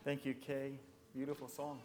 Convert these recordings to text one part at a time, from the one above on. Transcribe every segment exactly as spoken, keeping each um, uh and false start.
Thank you, Kay. Beautiful song.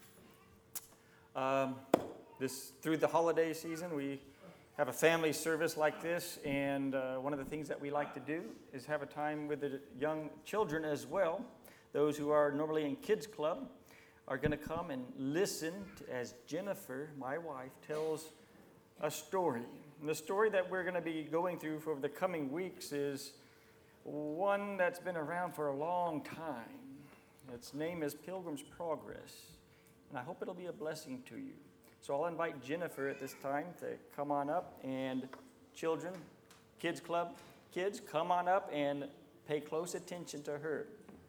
Um, this through the holiday season, we have a family service like this, and uh, one of the things that we like to do is have a time with the young children as well. Those who are normally in kids club are going to come and listen to, as Jennifer, my wife, tells a story. And the story that we're going to be going through for the coming weeks is one that's been around for a long time. Its name is Pilgrim's Progress, and I hope it'll be a blessing to you. So I'll invite Jennifer at this time to come on up, and children, kids club, kids, come on up and pay close attention to her.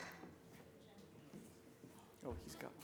Oh, he's got one.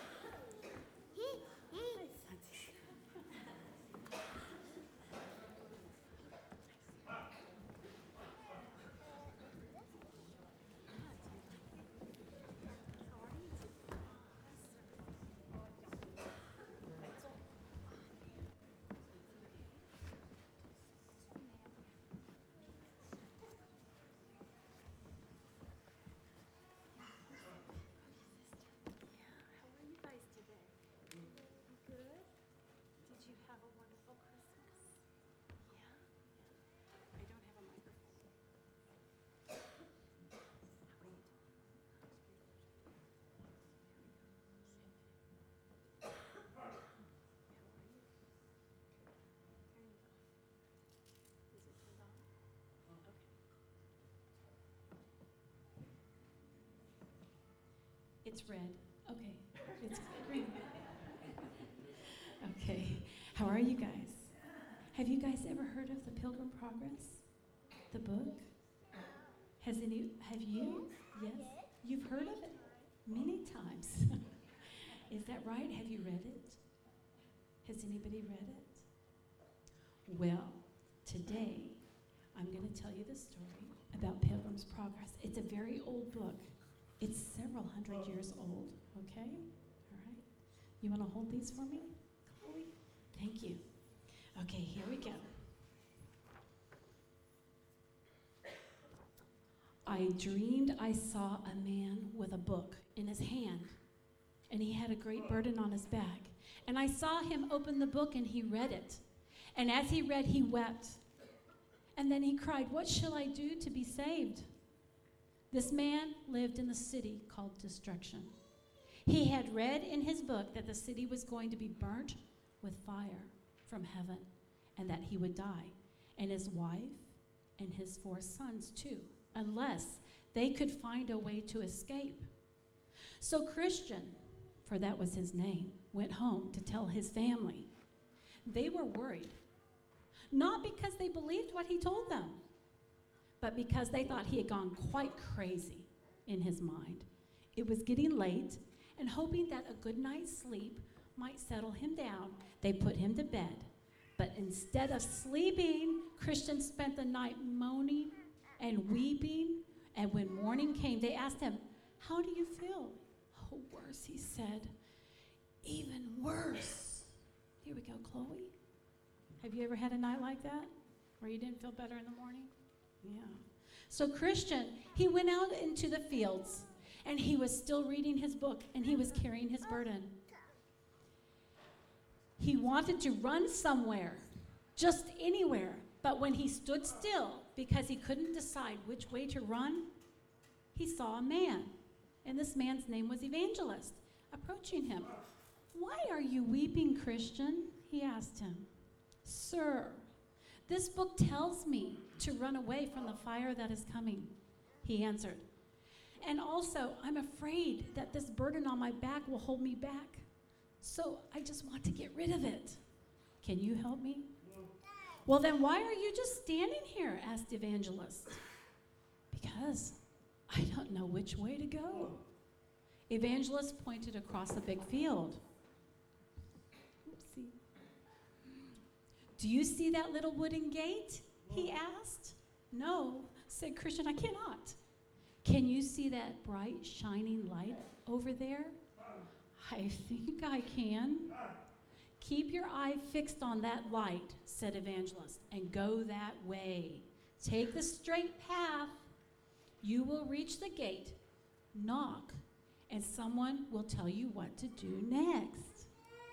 It's red. Okay. It's green. Okay. How are you guys? Have you guys ever heard of the Pilgrim Progress? The book? Has any, have you? Yes? You've heard of it? Many times. Is that right? Have you read it? Has anybody read it? Well, today I'm going to tell you the story about Pilgrim's Progress. It's a very old book. It's several hundred years old, okay? All right. You want to hold these for me, Chloe? Thank you. Okay, here we go. I dreamed I saw a man with a book in his hand, and he had a great burden on his back. And I saw him open the book, and he read it. And as he read, he wept. And then he cried, "What shall I do to be saved?" This man lived in the city called Destruction. He had read in his book that the city was going to be burnt with fire from heaven and that he would die, and his wife and his four sons too, unless they could find a way to escape. So Christian, for that was his name, went home to tell his family. They were worried, not because they believed what he told them, but because they thought he had gone quite crazy in his mind. It was getting late, and hoping that a good night's sleep might settle him down, they put him to bed. But instead of sleeping, Christian spent the night moaning and weeping, and when morning came, they asked him, "How do you feel?" "Oh, worse," he said. "Even worse." Here we go, Chloe. Have you ever had a night like that, where you didn't feel better in the morning? Yeah. So Christian, he went out into the fields, and he was still reading his book, and he was carrying his burden. He wanted to run somewhere, just anywhere, but when he stood still, because he couldn't decide which way to run, he saw a man, and this man's name was Evangelist, approaching him. "Why are you weeping, Christian?" he asked him. "Sir, this book tells me to run away from the fire that is coming," he answered. "And also, I'm afraid that this burden on my back will hold me back. So I just want to get rid of it. Can you help me?" "Well, then why are you just standing here?" asked Evangelist. "Because I don't know which way to go." Evangelist pointed across a big field. Oopsie. "Do you see that little wooden gate?" he asked. "No," said Christian, "I cannot." "Can you see that bright, shining light over there?" "I think I can." "Keep your eye fixed on that light," said Evangelist, "and go that way. Take the straight path. You will reach the gate. Knock, and someone will tell you what to do next.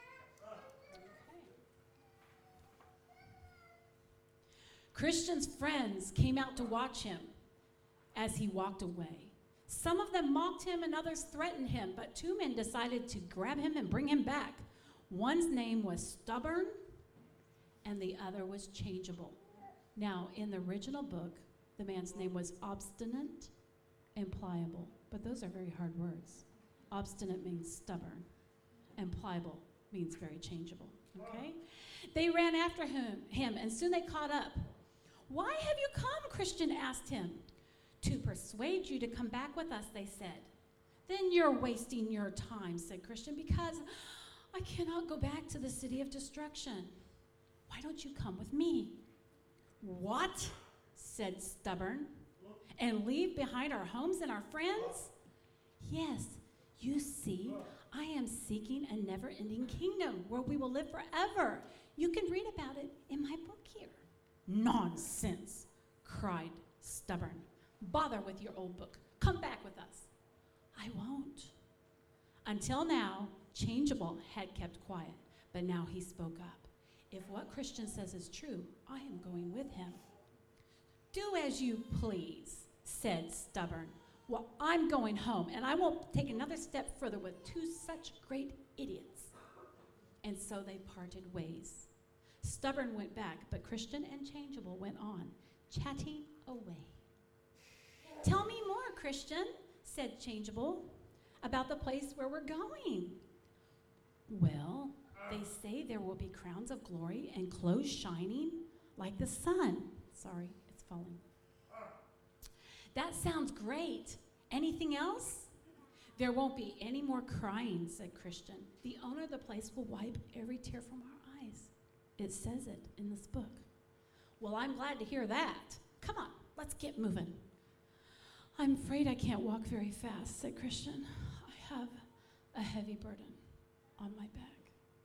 Christian's friends came out to watch him as he walked away. Some of them mocked him and others threatened him, but two men decided to grab him and bring him back. One's name was Stubborn, and the other was Changeable. Now, in the original book, the man's name was Obstinate and Pliable, but those are very hard words. Obstinate means stubborn, and pliable means very changeable, okay? They ran after him, him, and soon they caught up. "Why have you come?" Christian asked him. "To persuade you to come back with us," they said. "Then you're wasting your time," said Christian, "because I cannot go back to the city of destruction. Why don't you come with me?" "What?" said Stubborn. "And leave behind our homes and our friends?" "Yes, you see, I am seeking a never-ending kingdom where we will live forever. You can read about it in my book here." "Nonsense," cried Stubborn. "Bother with your old book. Come back with us." "I won't." Until now, Changeable had kept quiet, but now he spoke up. "If what Christian says is true, I am going with him." "Do as you please," said Stubborn. "Well, I'm going home, and I won't take another step further with two such great idiots." And so they parted ways. Stubborn went back, but Christian and Changeable went on, chatting away. "Tell me more, Christian," said Changeable, "about the place where we're going." "Well, they say there will be crowns of glory and clothes shining like the sun." Sorry, it's falling. "That sounds great. Anything else?" "There won't be any more crying," said Christian. "The owner of the place will wipe every tear from our eyes. It says it in this book." "Well, I'm glad to hear that. Come on, let's get moving." "I'm afraid I can't walk very fast," said Christian. "I have a heavy burden on my back."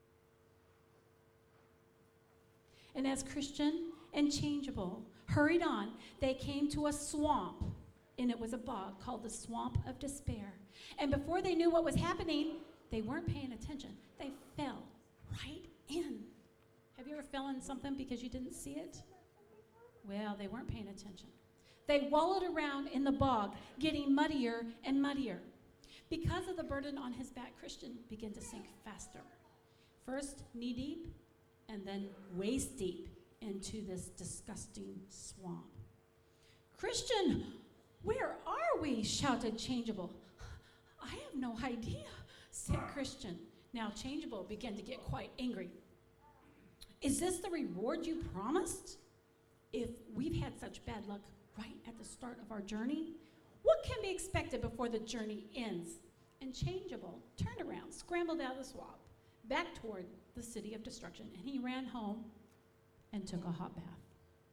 And as Christian and Changeable hurried on, they came to a swamp, and it was a bog called the Swamp of Despair. And before they knew what was happening, they weren't paying attention. They fell right in. Have you ever fell in something because you didn't see it? Well, they weren't paying attention. They wallowed around in the bog, getting muddier and muddier. Because of the burden on his back, Christian began to sink faster. First knee-deep, and then waist-deep into this disgusting swamp. "Christian, where are we?" shouted Changeable. "I have no idea," said Christian. Now Changeable began to get quite angry. "Is this the reward you promised? If we've had such bad luck right at the start of our journey, what can be expected before the journey ends?" And Changeable turned around, scrambled out of the swamp, back toward the city of destruction, and he ran home and took a hot bath.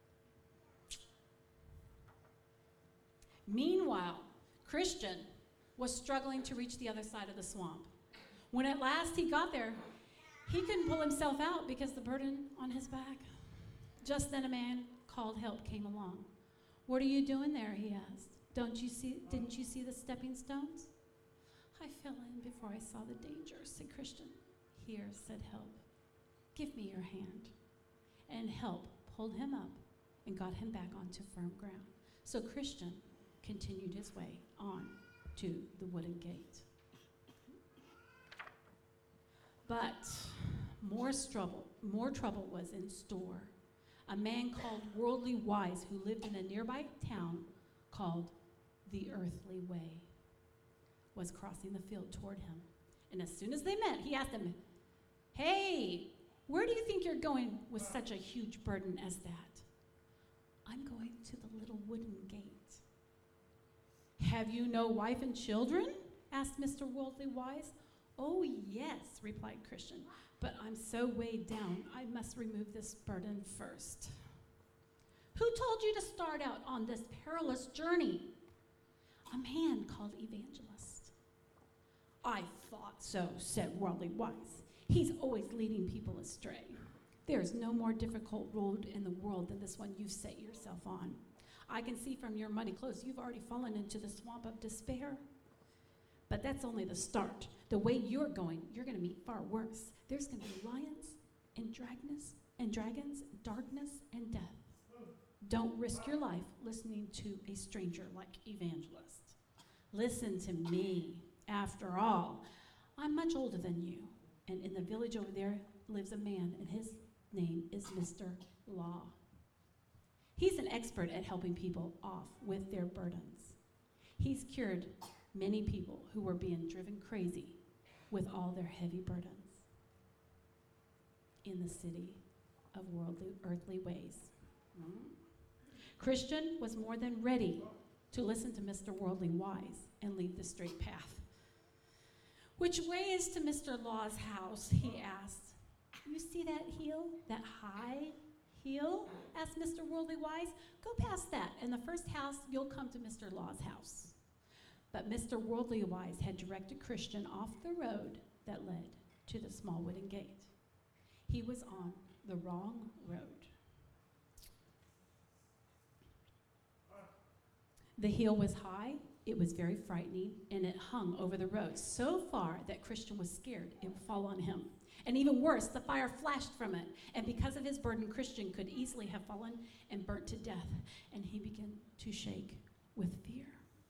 Meanwhile, Christian was struggling to reach the other side of the swamp. When at last he got there, he couldn't pull himself out because the burden on his back. Just then a man called help came along. "What are you doing there?" he asked. Don't you see, didn't you see the stepping stones?" "I fell in before I saw the danger," said Christian. "Here," said Help, "give me your hand." And Help pulled him up and got him back onto firm ground. So Christian continued his way on to the wooden gate. But more trouble, more trouble was in store. A man called Worldly Wise, who lived in a nearby town called the Earthly Way, was crossing the field toward him. And as soon as they met, he asked him, "Hey, where do you think you're going with such a huge burden as that?" "I'm going to the little wooden gate." "Have you no wife and children?" asked Mister Worldly Wise. "Oh, yes," replied Christian, "but I'm so weighed down, I must remove this burden first." "Who told you to start out on this perilous journey?" "A man called Evangelist." "I thought so," said Worldly Wise. "He's always leading people astray. There's no more difficult road in the world than this one you've set yourself on. I can see from your muddy clothes you've already fallen into the swamp of despair. But that's only the start. The way you're going, you're going to meet far worse. There's going to be lions and dragons and dragons, darkness and death. Don't risk your life listening to a stranger like Evangelist. Listen to me. After all, I'm much older than you. And in the village over there lives a man, and his name is Mister Law. He's an expert at helping people off with their burdens. He's cured many people who were being driven crazy with all their heavy burdens in the city of worldly, earthly ways. Mm-hmm. Christian was more than ready to listen to Mister Worldly Wise and leave the straight path. Which way is to Mister Law's house, he asked. You see that hill, that high hill? Asked Mister Worldly Wise. Go past that, and the first house, you'll come to Mister Law's house. But Mister Worldly Wise had directed Christian off the road that led to the small wooden gate. He was on the wrong road. The hill was high, it was very frightening, and it hung over the road so far that Christian was scared it would fall on him. And even worse, the fire flashed from it, and because of his burden, Christian could easily have fallen and burnt to death, and he began to shake with fear.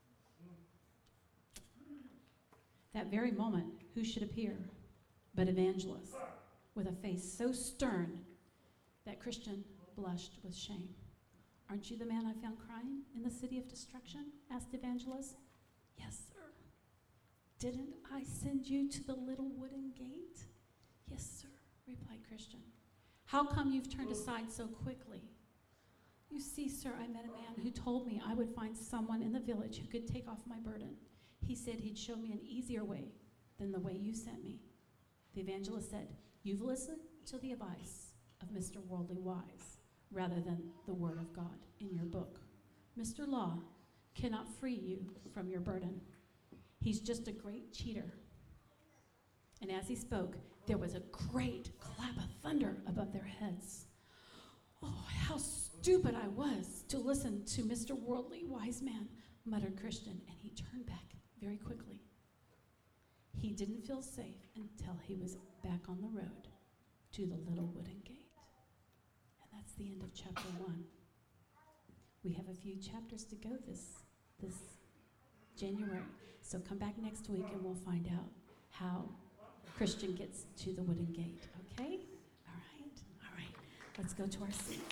That very moment, who should appear but Evangelist, with a face so stern that Christian blushed with shame. Aren't you the man I found crying in the city of destruction? Asked Evangelist. Yes, sir. Didn't I send you to the little wooden gate? Yes, sir, replied Christian. How come you've turned aside so quickly? You see, sir, I met a man who told me I would find someone in the village who could take off my burden. He said he'd show me an easier way than the way you sent me. The Evangelist said, you've listened to the advice of Mister Worldly Wise rather than the word of God in your book. Mister Law cannot free you from your burden. He's just a great cheater. And as he spoke, there was a great clap of thunder above their heads. Oh, how stupid I was to listen to Mister Worldly Wise Man, muttered Christian, and he turned back very quickly. He didn't feel safe until he was back on the road to the little wooden gate. And that's the end of chapter one. We have a few chapters to go this, this January. So come back next week and we'll find out how Christian gets to the wooden gate, okay? All right, all right. Let's go to our seats.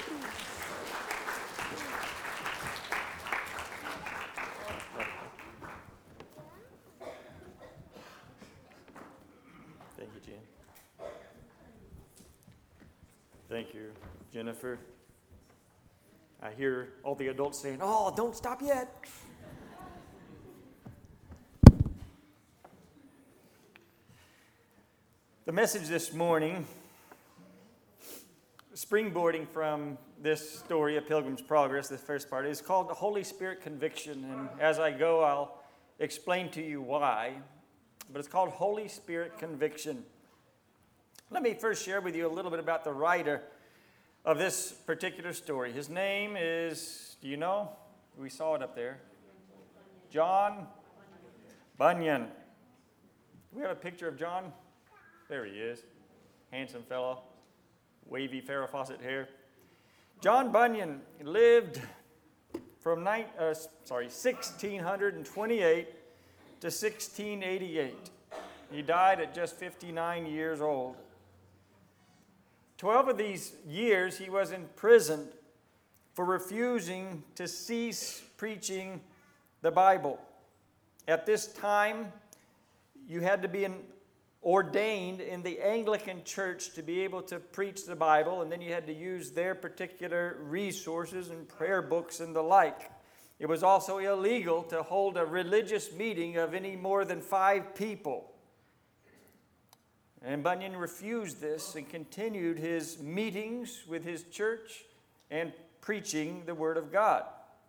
Thank you, Jen. Thank you, Jennifer. I hear all the adults saying, oh, don't stop yet. The message this morning, springboarding from this story of Pilgrim's Progress, the first part, is called the Holy Spirit Conviction. And as I go, I'll explain to you why. But it's called Holy Spirit Conviction. Let me first share with you a little bit about the writer of this particular story. His name is, do you know? We saw it up there. John Bunyan. Do we have a picture of John? There he is. Handsome fellow. Wavy Farrah Fawcett hair. John Bunyan lived from nine, uh, sorry, sixteen twenty-eight to sixteen eighty-eight. He died at just fifty-nine years old. Twelve of these years he was imprisoned for refusing to cease preaching the Bible. At this time, you had to be an ordained in the Anglican Church to be able to preach the Bible, and then you had to use their particular resources and prayer books and the like. It was also illegal to hold a religious meeting of any more than five people. And Bunyan refused this and continued his meetings with his church and preaching the Word of God.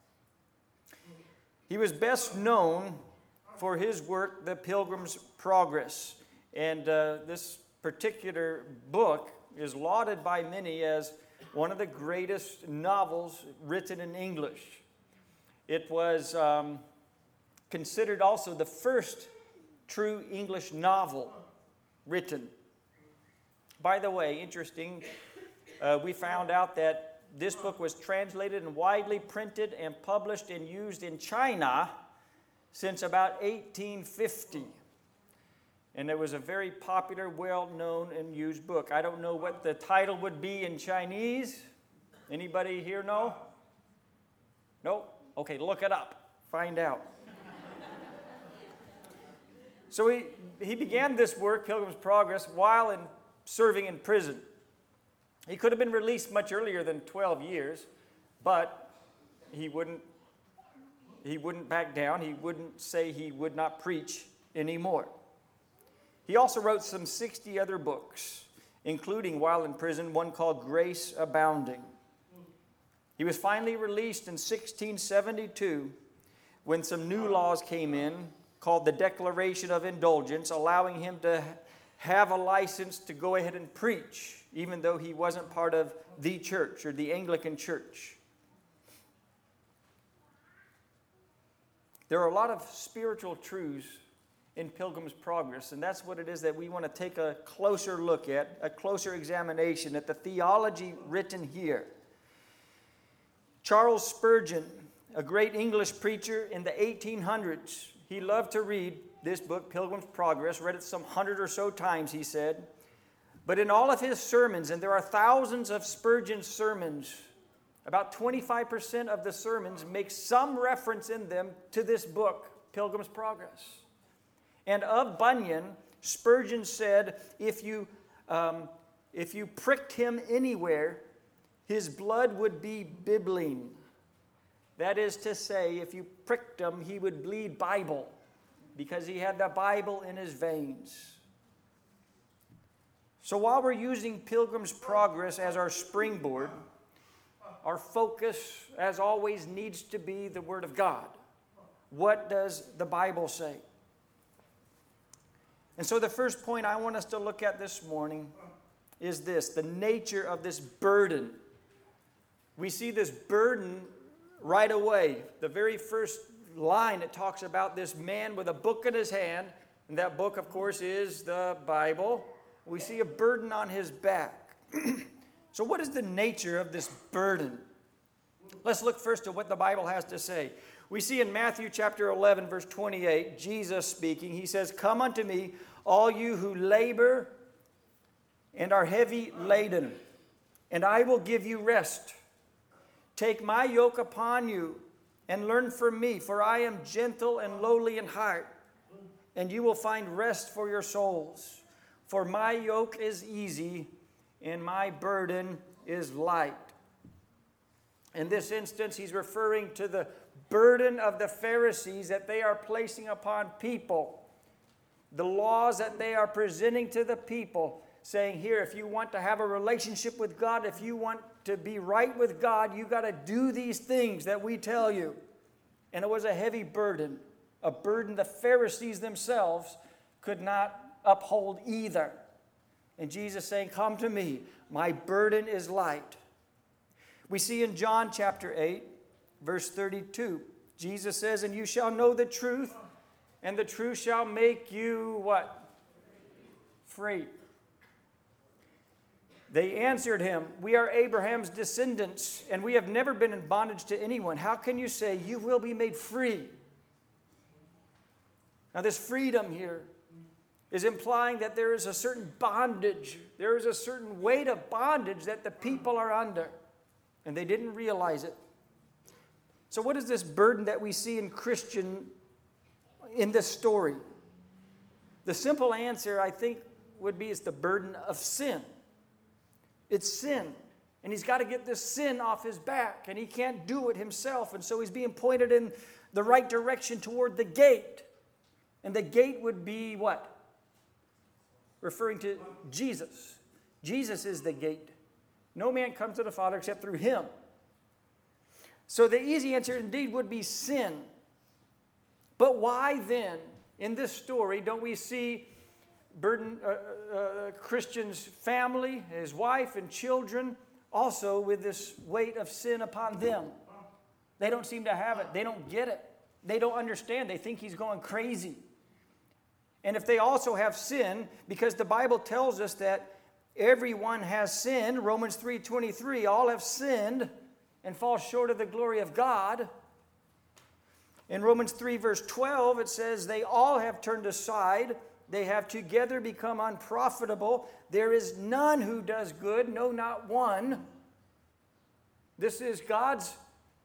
He was best known for his work, The Pilgrim's Progress. And uh, this particular book is lauded by many as one of the greatest novels written in English. It was um, considered also the first true English novel written. By the way, interesting, uh, we found out that this book was translated and widely printed and published and used in China since about eighteen fifty. And it was a very popular, well-known, and used book. I don't know what the title would be in Chinese. Anybody here know? No? Okay, look it up. Find out. So he, he began this work, Pilgrim's Progress, while in serving in prison. He could have been released much earlier than twelve years, but he wouldn't, he wouldn't back down. He wouldn't say he would not preach anymore. He also wrote some sixty other books, including, while in prison, one called Grace Abounding. He was finally released in sixteen seventy-two when some new laws came in called the Declaration of Indulgence, allowing him to have a license to go ahead and preach, even though he wasn't part of the church or the Anglican Church. There are a lot of spiritual truths in Pilgrim's Progress, and that's what it is that we want to take a closer look at, a closer examination at the theology written here. Charles Spurgeon, a great English preacher in the eighteen hundreds, he loved to read this book, Pilgrim's Progress, read it some hundred or so times, he said. But in all of his sermons, and there are thousands of Spurgeon's sermons, about twenty-five percent of the sermons make some reference in them to this book, Pilgrim's Progress. And of Bunyan, Spurgeon said, if you, um, if you pricked him anywhere, his blood would be bibline. That is to say, if you pricked him, he would bleed Bible, because he had the Bible in his veins. So while we're using Pilgrim's Progress as our springboard, our focus, as always, needs to be the Word of God. What does the Bible say? And so the first point I want us to look at this morning is this, the nature of this burden. We see this burden right away. The very first line, it talks about this man with a book in his hand, and that book, of course, is the Bible. We see a burden on his back. So what is the nature of this burden? Let's look first at what the Bible has to say. We see in Matthew chapter eleven, verse twenty-eight, Jesus speaking. He says, "Come unto me, all you who labor and are heavy laden, and I will give you rest. Take my yoke upon you and learn from me, for I am gentle and lowly in heart, and you will find rest for your souls. For my yoke is easy and my burden is light." In this instance, he's referring to the burden of the Pharisees that they are placing upon people, the laws that they are presenting to the people, saying, here, if you want to have a relationship with God, if you want to be right with God, you got to do these things that we tell you. And it was a heavy burden, a burden the Pharisees themselves could not uphold either. And Jesus saying, "Come to me, my burden is light." We see in John chapter eight, verse thirty-two, Jesus says, "And you shall know the truth, and the truth shall make you" what? Free. They answered him, "We are Abraham's descendants, and we have never been in bondage to anyone. How can you say you will be made free?" Now this freedom here is implying that there is a certain bondage. There is a certain weight of bondage that the people are under, and they didn't realize it. So what is this burden that we see in Christian in this story? The simple answer, I think, would be it's the burden of sin. It's sin. And he's got to get this sin off his back, and he can't do it himself. And so he's being pointed in the right direction toward the gate. And the gate would be what? Referring to Jesus. Jesus is the gate. No man comes to the Father except through him. So the easy answer indeed would be sin. But why then, in this story, don't we see burden uh, uh, Christian's family, his wife and children, also with this weight of sin upon them? They don't seem to have it. They don't get it. they don't understand. They think he's going crazy. And if they also have sin, because the Bible tells us that everyone has sinned, Romans three twenty-three, all have sinned and fall short of the glory of God. In Romans three verse twelve, it says, they all have turned aside. They have together become unprofitable. There is none who does good, no, not one. This is God's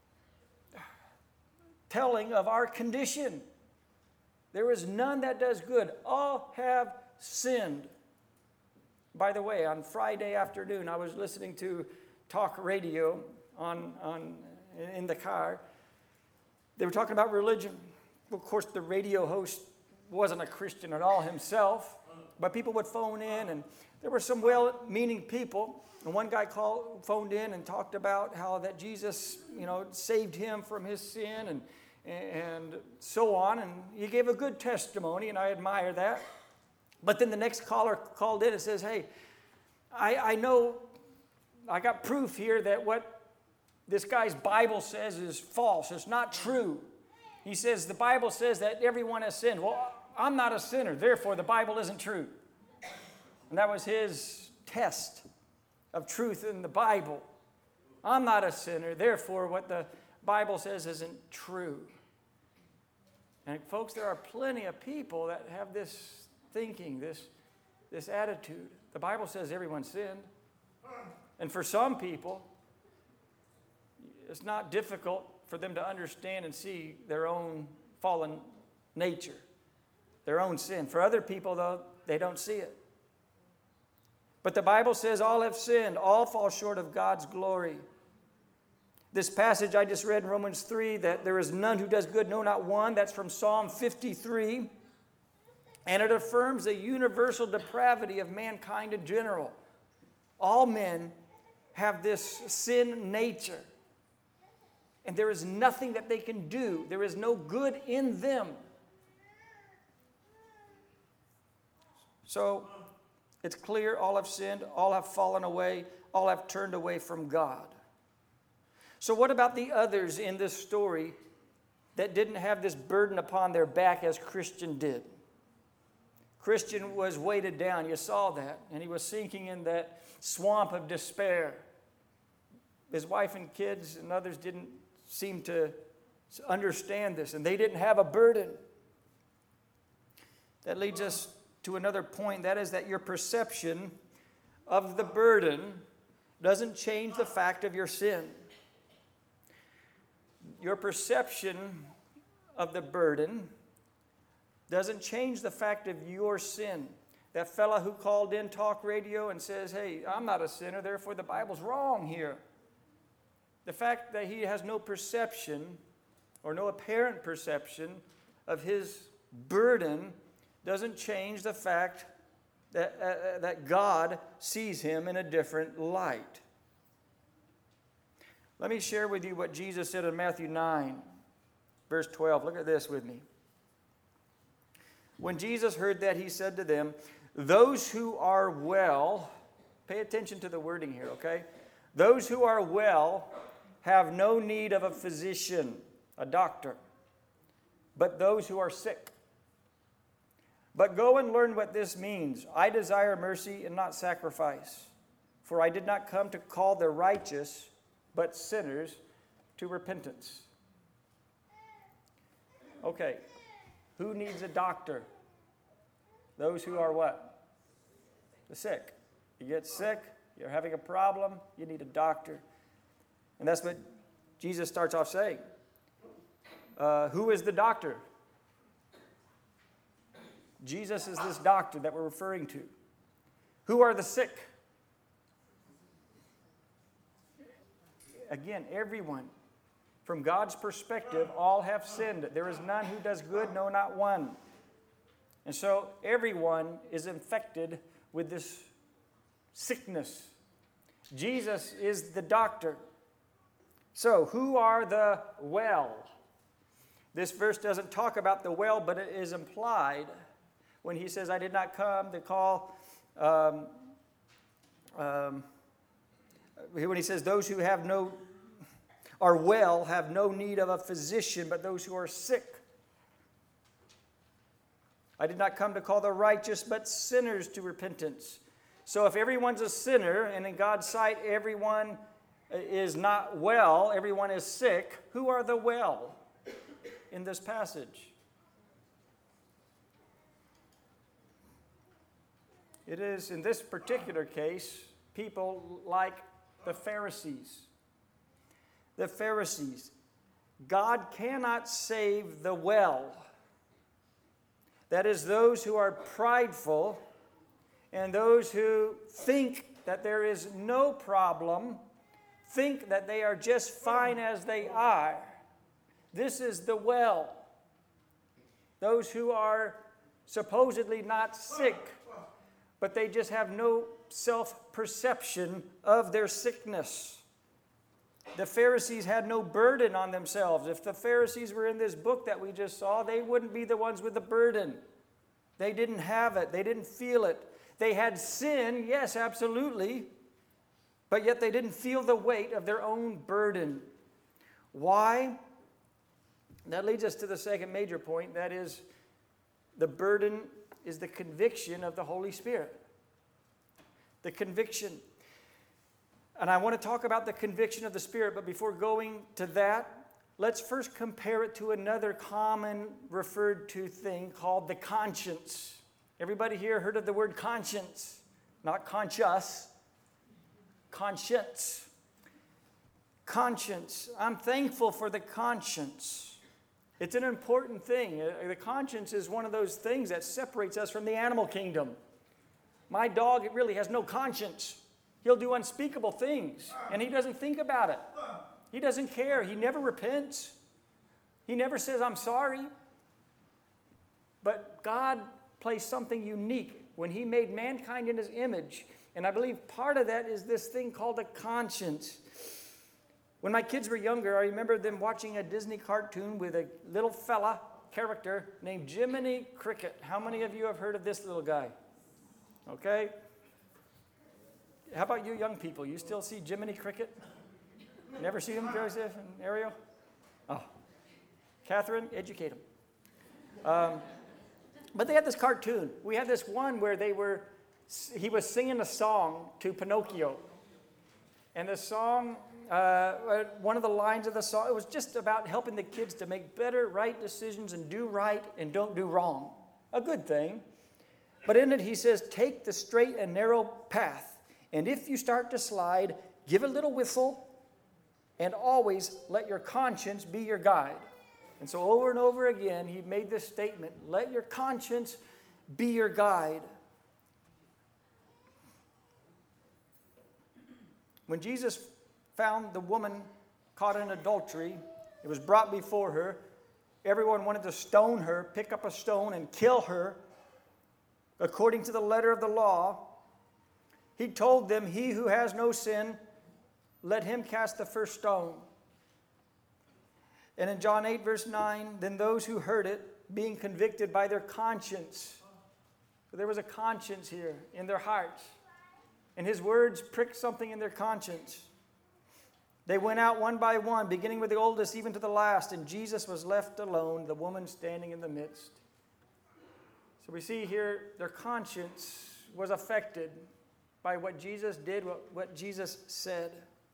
telling of our condition. There is none that does good. All have sinned. By the way, on Friday afternoon, I was listening to talk radio on, on, in the car. They were talking about religion. Of course, the radio host wasn't a Christian at all himself, but people would phone in, and there were some well-meaning people. And one guy called, phoned in and talked about how that Jesus, you know, saved him from his sin and and so on. And he gave a good testimony, and I admire that. But then the next caller called in and says, hey, I, I know, I got proof here that what this guy's Bible says is false. It's not true. He says the Bible says that everyone has sinned. Well, I'm not a sinner, therefore the Bible isn't true. And that was his test of truth in the Bible. I'm not a sinner, therefore what the Bible says isn't true. And folks, there are plenty of people that have this thinking, this, this attitude. The Bible says everyone sinned. And for some people, it's not difficult for them to understand and see their own fallen nature, their own sin. For other people, though, they don't see it. But the Bible says all have sinned, all fall short of God's glory. This passage I just read in Romans three, that there is none who does good, no, not one. That's from Psalm fifty-three. And it affirms the universal depravity of mankind in general. All men have this sin nature. And there is nothing that they can do. There is no good in them. So it's clear all have sinned, all have fallen away, all have turned away from God. So what about the others in this story that didn't have this burden upon their back as Christian did? Christian was weighted down. You saw that. And he was sinking in that swamp of despair. His wife and kids and others didn't seem to understand this, and they didn't have a burden. That leads us to another point. That is that your perception of the burden doesn't change the fact of your sin. Your perception of the burden doesn't change the fact of your sin. That fella who called in talk radio and says, hey, I'm not a sinner, therefore the Bible's wrong here. The fact that he has no perception or no apparent perception of his burden doesn't change the fact that, uh, that God sees him in a different light. Let me share with you what Jesus said in Matthew nine, verse twelve. Look at this with me. When Jesus heard that, he said to them, those who are well, pay attention to the wording here, okay? Those who are well have no need of a physician, a doctor, but those who are sick. But go and learn what this means. I desire mercy and not sacrifice, for I did not come to call the righteous, but sinners to repentance. Okay, who needs a doctor? Those who are what? The sick. You get sick, you're having a problem, you need a doctor. And that's what Jesus starts off saying. Uh, who is the doctor? Jesus is this doctor that we're referring to. Who are the sick? Again, everyone. From God's perspective, all have sinned. There is none who does good, no, not one. And so everyone is infected with this sickness. Jesus is the doctor. So, who are the well? This verse doesn't talk about the well, but it is implied when he says, I did not come to call, um, um, when he says, those who have no, are well have no need of a physician, but those who are sick. I did not come to call the righteous, but sinners to repentance. So if everyone's a sinner, and in God's sight everyone is not well, everyone is sick, who are the well in this passage? It is, in this particular case, people like the Pharisees. The Pharisees. God cannot save the well. That is, those who are prideful and those who think that there is no problem, think that they are just fine as they are. This is the well. Those who are supposedly not sick, but they just have no self-perception of their sickness. The Pharisees had no burden on themselves. If the Pharisees were in this book that we just saw, they wouldn't be the ones with the burden. They didn't have it. They didn't feel it. They had sin, yes, absolutely, but yet they didn't feel the weight of their own burden. Why? That leads us to the second major point. That is, the burden is the conviction of the Holy Spirit. The conviction. And I want to talk about the conviction of the Spirit, but before going to that, let's first compare it to another common referred to thing called the conscience. Everybody here heard of the word conscience? Not conscious. Conscience. Conscience. I'm thankful for the conscience. It's an important thing. The conscience is one of those things that separates us from the animal kingdom. My dog, it really has no conscience. He'll do unspeakable things, and he doesn't think about it. He doesn't care. He never repents. He never says, I'm sorry. But God placed something unique when he made mankind in his image. And I believe part of that is this thing called a conscience. When my kids were younger, I remember them watching a Disney cartoon with a little fella character named Jiminy Cricket. How many of you have heard of this little guy? Okay. How about you young people? You still see Jiminy Cricket? Never see him, Joseph and Ariel? Oh. Catherine, educate them. Um, but they had this cartoon. We had this one where they were, he was singing a song to Pinocchio. And the song, uh, one of the lines of the song, it was just about helping the kids to make better, right decisions and do right and don't do wrong. A good thing. But in it he says, take the straight and narrow path. And if you start to slide, give a little whistle and always let your conscience be your guide. And so over and over again, he made this statement, let your conscience be your guide. When Jesus found the woman caught in adultery, it was brought before her. Everyone wanted to stone her, pick up a stone and kill her according to the letter of the law. He told them, he who has no sin, let him cast the first stone. And in John eight, verse nine, then those who heard it, being convicted by their conscience. So there was a conscience here in their hearts. And his words pricked something in their conscience. They went out one by one, beginning with the oldest, even to the last. And Jesus was left alone, the woman standing in the midst. So we see here their conscience was affected by what Jesus did, what, what Jesus said.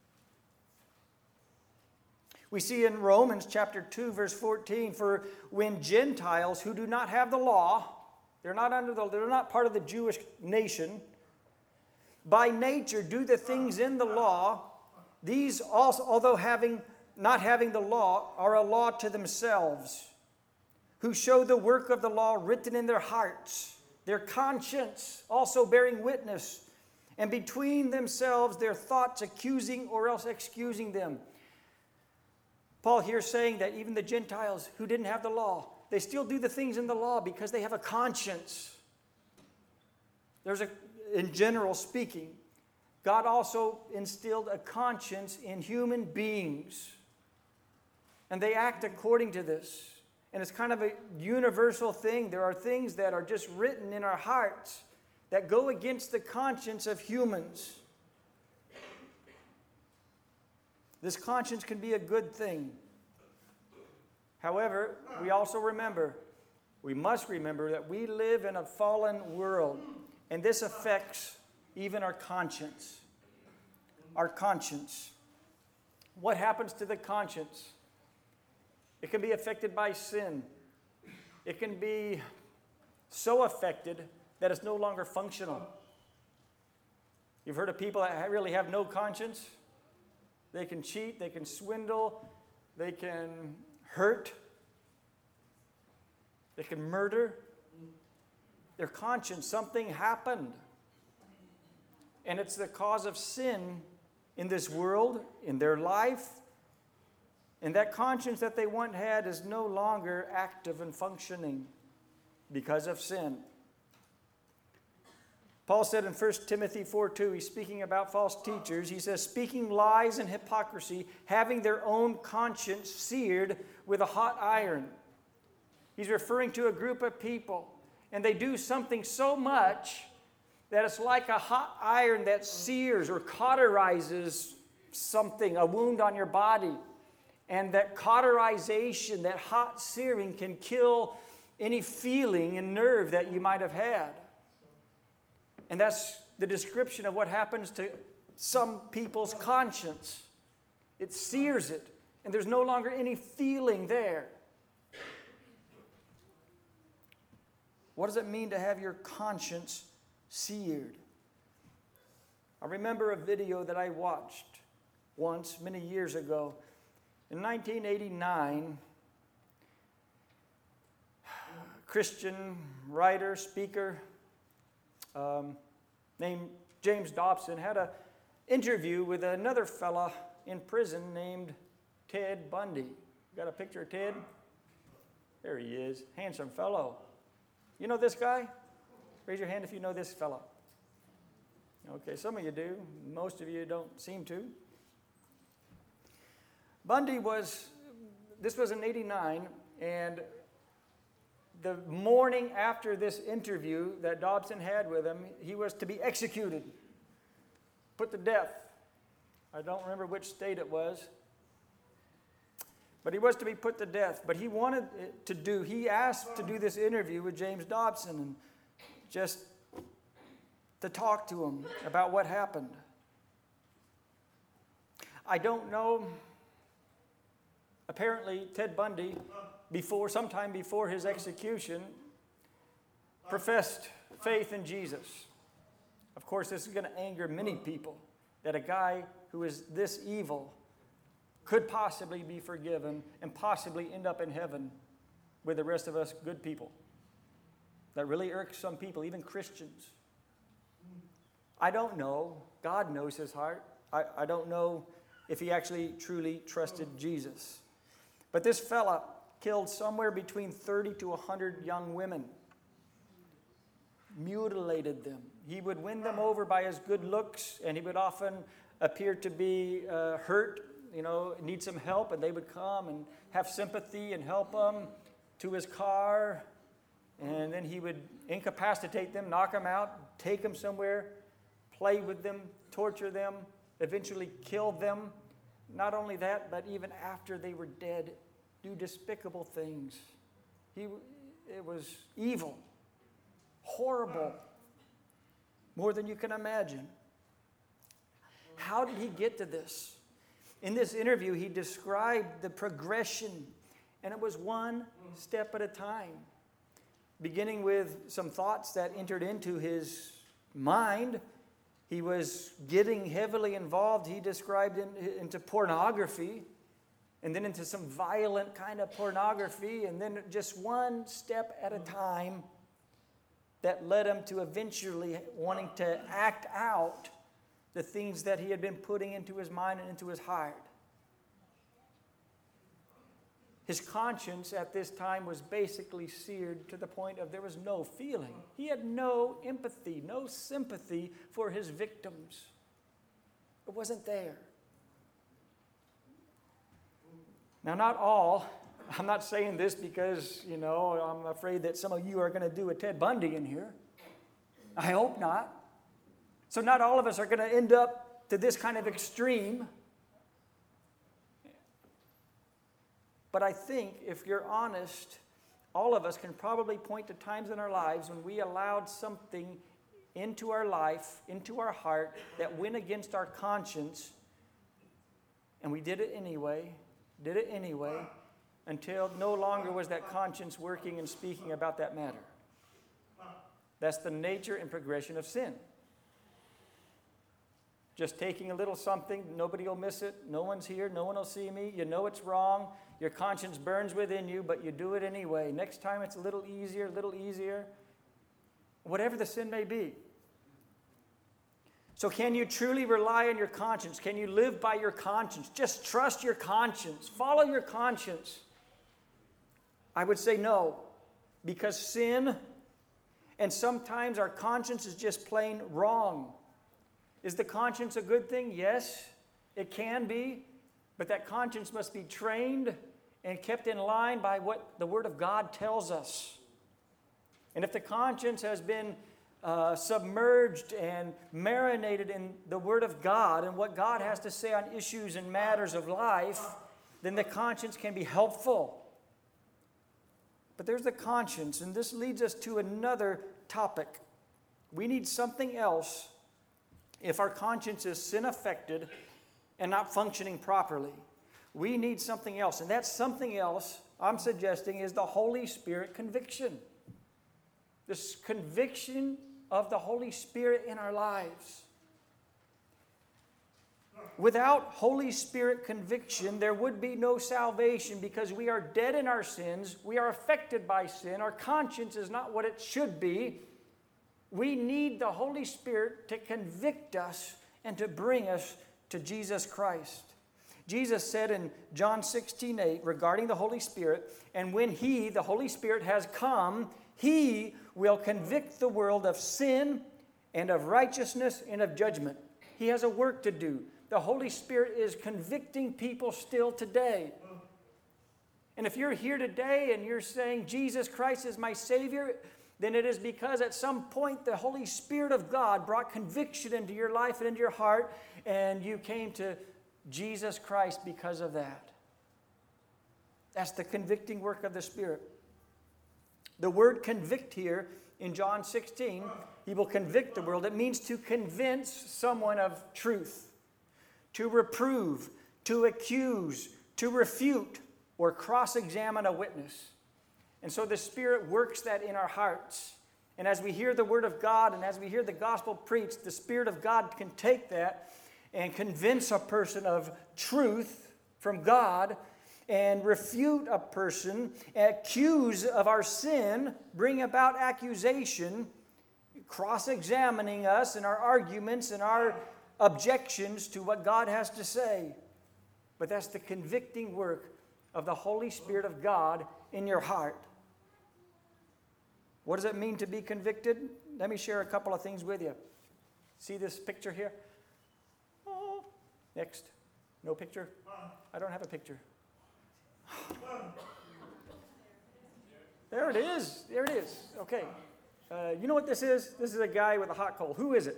We see in Romans chapter two, verse fourteen, for when Gentiles who do not have the law, they're not under the, they're not part of the Jewish nation, by nature do the things in the law, these also, although having not having the law, are a law to themselves, who show the work of the law written in their hearts, their conscience also bearing witness, and between themselves their thoughts accusing or else excusing them. Paul here saying that even the Gentiles who didn't have the law, they still do the things in the law because they have a conscience. There's a, in general speaking, God also instilled a conscience in human beings. And they act according to this. And it's kind of a universal thing. There are things that are just written in our hearts that go against the conscience of humans. This conscience can be a good thing. However, we also remember, we must remember that we live in a fallen world, and this affects even our conscience. Our conscience. What happens to the conscience? It can be affected by sin. It can be so affected that it's no longer functional. You've heard of people that really have no conscience. They can cheat, they can swindle, they can hurt, they can murder. Their conscience, something happened. And it's the cause of sin in this world, in their life. And that conscience that they once had is no longer active and functioning because of sin. Paul said in First Timothy four two, he's speaking about false teachers. He says, speaking lies and hypocrisy, having their own conscience seared with a hot iron. He's referring to a group of people, and they do something so much that it's like a hot iron that sears or cauterizes something, a wound on your body. And that cauterization, that hot searing, can kill any feeling and nerve that you might have had. And that's the description of what happens to some people's conscience. It sears it, and there's no longer any feeling there. What does it mean to have your conscience seared? I remember a video that I watched once, many years ago. In nineteen eighty-nine, Christian writer, speaker, um, named James Dobson had an interview with another fella in prison named Ted Bundy. Got a picture of Ted? There he is, handsome fellow. You know this guy? Raise your hand if you know this fellow. Okay, some of you do. Most of you don't seem to. Bundy was, this was in eighty-nine, and the morning after this interview that Dobson had with him, he was to be executed, put to death. I don't remember which state it was, but he was to be put to death. But he wanted to do, he asked to do this interview with James Dobson and just to talk to him about what happened. I don't know. Apparently, Ted Bundy, before, sometime before his execution, professed faith in Jesus. Of course, this is going to anger many people, that a guy who is this evil could possibly be forgiven and possibly end up in heaven with the rest of us good people. That really irks some people, even Christians. I don't know. God knows his heart. I, I don't know if he actually truly trusted Jesus. But this fella killed somewhere between thirty to one hundred young women, mutilated them. He would win them over by his good looks, and he would often appear to be uh, hurt, you know, need some help, and they would come and have sympathy and help him to his car, and then he would incapacitate them, knock them out, take them somewhere, play with them, torture them, eventually kill them. Not only that, but even after they were dead, do despicable things. He, it was evil, horrible, more than you can imagine. How did he get to this? In this interview, he described the progression, and it was one step at a time, beginning with some thoughts that entered into his mind. He was getting heavily involved, he described, in, into pornography, and then into some violent kind of pornography, and then just one step at a time that led him to eventually wanting to act out the things that he had been putting into his mind and into his heart. His conscience at this time was basically seared to the point of there was no feeling. He had no empathy, no sympathy for his victims. It wasn't there. Now, not all. I'm not saying this because, you know, I'm afraid that some of you are going to do a Ted Bundy in here. I hope not. So not all of us are going to end up to this kind of extreme. But I think if you're honest, all of us can probably point to times in our lives when we allowed something into our life, into our heart, that went against our conscience, and we did it anyway, did it anyway, until no longer was that conscience working and speaking about that matter. That's the nature and progression of sin. Just taking a little something, nobody will miss it, no one's here, no one will see me, you know it's wrong, your conscience burns within you, but you do it anyway. Next time it's a little easier, a little easier, whatever the sin may be. So can you truly rely on your conscience? Can you live by your conscience? Just trust your conscience. Follow your conscience. I would say no, because sin, and sometimes our conscience is just plain wrong. Is the conscience a good thing? Yes, it can be, but that conscience must be trained and kept in line by what the Word of God tells us. And if the conscience has been uh, submerged and marinated in the Word of God and what God has to say on issues and matters of life, then the conscience can be helpful. But there's the conscience, and this leads us to another topic. We need something else if our conscience is sin-affected and not functioning properly. We need something else, and that something else, I'm suggesting, is the Holy Spirit conviction. This conviction of the Holy Spirit in our lives. Without Holy Spirit conviction, there would be no salvation because we are dead in our sins. We are affected by sin. Our conscience is not what it should be. We need the Holy Spirit to convict us and to bring us to Jesus Christ. Jesus said in John sixteen eight regarding the Holy Spirit, and when He, the Holy Spirit, has come, He will convict the world of sin and of righteousness and of judgment. He has a work to do. The Holy Spirit is convicting people still today. And if you're here today and you're saying, Jesus Christ is my Savior, then it is because at some point the Holy Spirit of God brought conviction into your life and into your heart, and you came to Jesus Christ because of that. That's the convicting work of the Spirit. The word convict here in John sixteen, He will convict the world. It means to convince someone of truth, to reprove, to accuse, to refute, or cross-examine a witness. And so the Spirit works that in our hearts. And as we hear the Word of God and as we hear the gospel preached, the Spirit of God can take that and convince a person of truth from God and refute a person, accuse of our sin, bring about accusation, cross-examining us in our arguments and our objections to what God has to say. But that's the convicting work of the Holy Spirit of God in your heart. What does it mean to be convicted? Let me share a couple of things with you. See this picture here? Oh. Next. No picture? I don't have a picture. There it is. There it is. Okay. Uh, you know what this is? This is a guy with a hot coal. Who is it?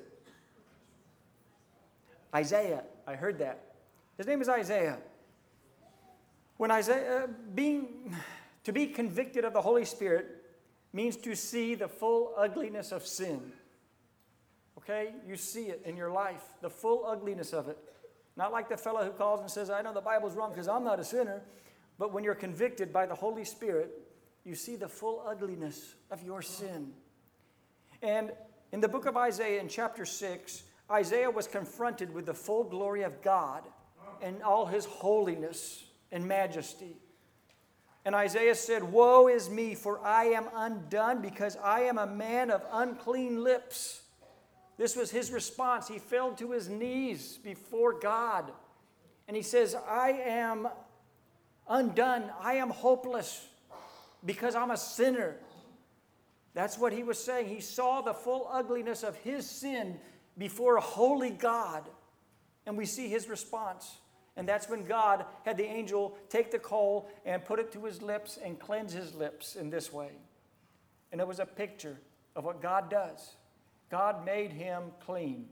Isaiah. I heard that. His name is Isaiah. When Isaiah, being, to be convicted of the Holy Spirit means to see the full ugliness of sin. Okay? You see it in your life, the full ugliness of it. Not like the fellow who calls and says, I know the Bible's wrong because I'm not a sinner. But when you're convicted by the Holy Spirit, you see the full ugliness of your sin. And in the book of Isaiah in chapter six, Isaiah was confronted with the full glory of God and all His holiness and majesty. And Isaiah said, woe is me, for I am undone, because I am a man of unclean lips. This was his response. He fell to his knees before God. And he says, I am undone. I am hopeless because I'm a sinner. That's what he was saying. He saw the full ugliness of his sin before a holy God. And we see his response. And that's when God had the angel take the coal and put it to his lips and cleanse his lips in this way. And it was a picture of what God does. God made him clean.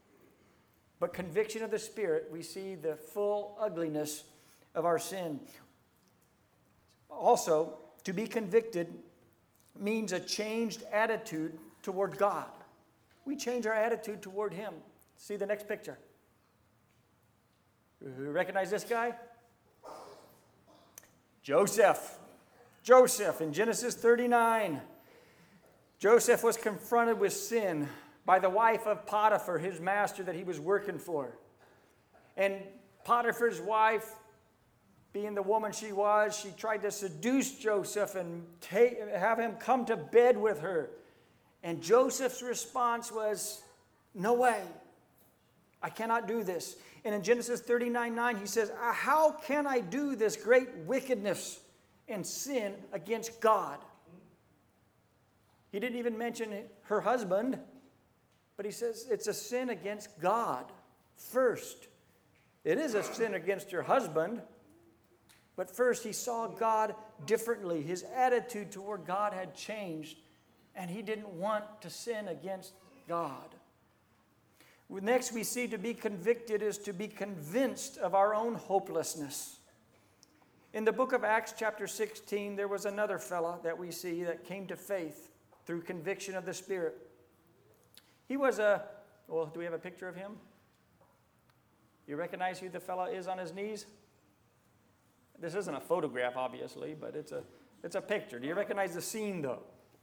But conviction of the Spirit, we see the full ugliness of our sin. Also, to be convicted means a changed attitude toward God. We change our attitude toward Him. See the next picture. You recognize this guy? Joseph. Joseph in Genesis thirty-nine. Joseph was confronted with sin by the wife of Potiphar, his master that he was working for. And Potiphar's wife, being the woman she was, she tried to seduce Joseph and take, have him come to bed with her. And Joseph's response was, no way. I cannot do this. And in Genesis thirty-nine nine, he says, how can I do this great wickedness and sin against God? He didn't even mention her husband, but he says it's a sin against God first. It is a sin against your husband, but first he saw God differently. His attitude toward God had changed, and he didn't want to sin against God. Next, we see to be convicted is to be convinced of our own hopelessness. In the book of Acts chapter sixteen, there was another fella that we see that came to faith through conviction of the Spirit. He was a, well, do we have a picture of him? You recognize who the fella is on his knees? This isn't a photograph, obviously, but it's a, it's a picture. Do you recognize the scene, though?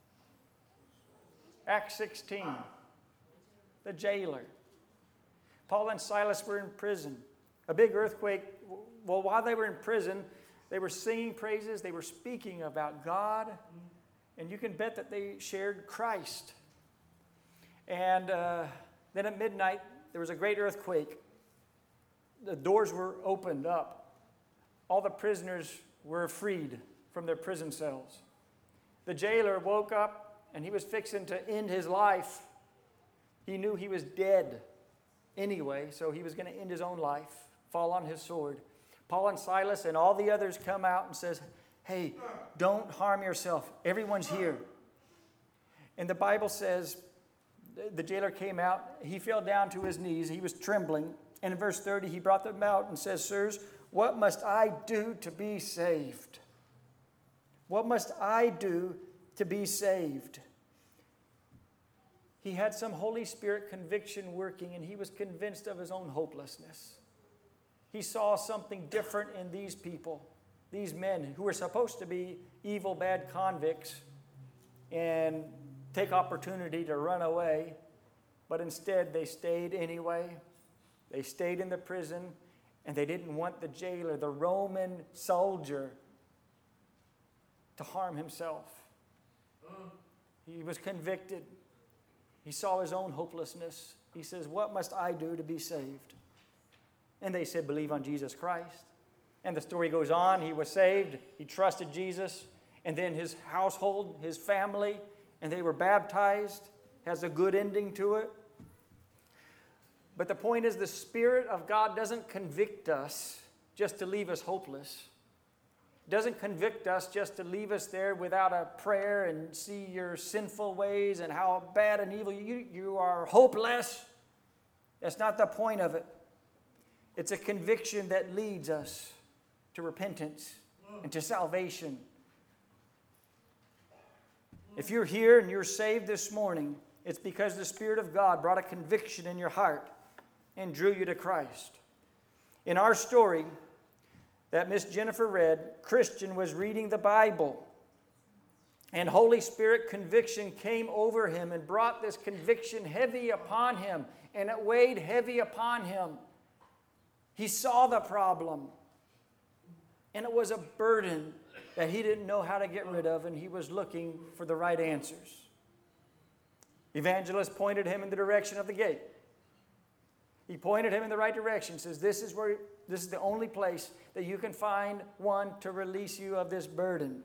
Acts sixteen, the jailer. Paul and Silas were in prison. A big earthquake. Well, while they were in prison, they were singing praises. They were speaking about God. And you can bet that they shared Christ. And uh, then at midnight, there was a great earthquake. The doors were opened up. All the prisoners were freed from their prison cells. The jailer woke up, and he was fixing to end his life. He knew he was dead anyway, so he was going to end his own life, fall on his sword. Paul and Silas and all the others come out and says, hey, don't harm yourself. Everyone's here. And the Bible says the jailer came out. He fell down to his knees. He was trembling. And in verse thirty, he brought them out and says, sirs, what must I do to be saved? What must I do to be saved? He had some Holy Spirit conviction working, and he was convinced of his own hopelessness. He saw something different in these people, these men who were supposed to be evil, bad convicts and take opportunity to run away, but instead they stayed anyway. They stayed in the prison, and they didn't want the jailer, the Roman soldier, to harm himself. He was convicted. He saw his own hopelessness. He says, what must I do to be saved? And they said, believe on Jesus Christ. And the story goes on. He was saved. He trusted Jesus. And then his household, his family, and they were baptized. Has a good ending to it. But the point is, the Spirit of God doesn't convict us just to leave us hopeless. Doesn't convict us just to leave us there without a prayer and see your sinful ways and how bad and evil you, you are hopeless. That's not the point of it. It's a conviction that leads us to repentance and to salvation. If you're here and you're saved this morning, it's because the Spirit of God brought a conviction in your heart and drew you to Christ. In our story that Miss Jennifer read, Christian was reading the Bible, and Holy Spirit conviction came over him and brought this conviction heavy upon him, and it weighed heavy upon him. He saw the problem, and it was a burden that he didn't know how to get rid of, and he was looking for the right answers. Evangelist pointed him in the direction of the gate. He pointed him in the right direction, says, this is where, this is the only place that you can find one to release you of this burden.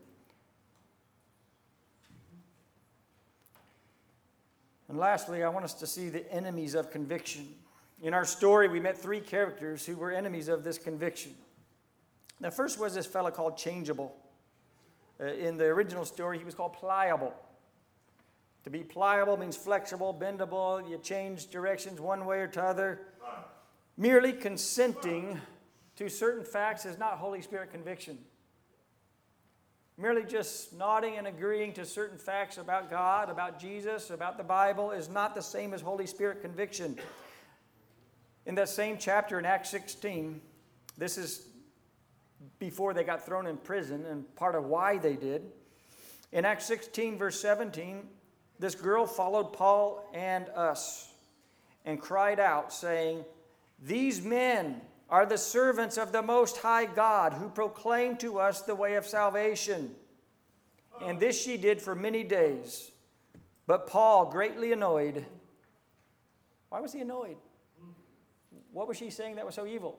And lastly, I want us to see the enemies of conviction. In our story, we met three characters who were enemies of this conviction. The first was this fellow called Changeable. Uh, in the original story, he was called Pliable. To be pliable means flexible, bendable. You change directions one way or t'other. Merely consenting to certain facts is not Holy Spirit conviction. Merely just nodding and agreeing to certain facts about God, about Jesus, about the Bible is not the same as Holy Spirit conviction. In that same chapter in Acts sixteen, this is before they got thrown in prison and part of why they did. In Acts sixteen, verse seventeen, this girl followed Paul and us and cried out, saying, "These men are the servants of the Most High God, who proclaim to us the way of salvation." And this she did for many days. But Paul, greatly annoyed. Why was he annoyed? What was she saying that was so evil?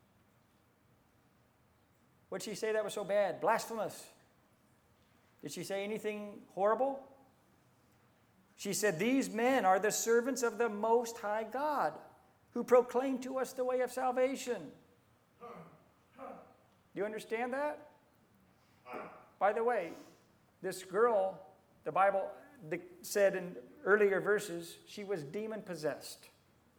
What did she say that was so bad? Blasphemous. Did she say anything horrible? She said, "These men are the servants of the Most High God, who proclaim to us the way of salvation." Do you understand that? By the way, this girl, the Bible said in earlier verses, she was demon-possessed.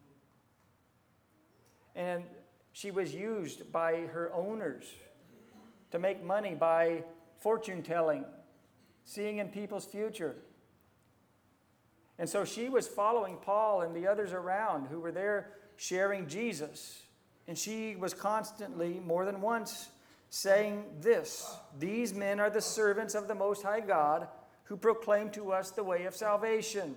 And she was used by her owners to make money by fortune-telling, seeing in people's future. And so she was following Paul and the others around who were there sharing Jesus. And she was constantly, more than once, saying this: "These men are the servants of the Most High God, who proclaim to us the way of salvation."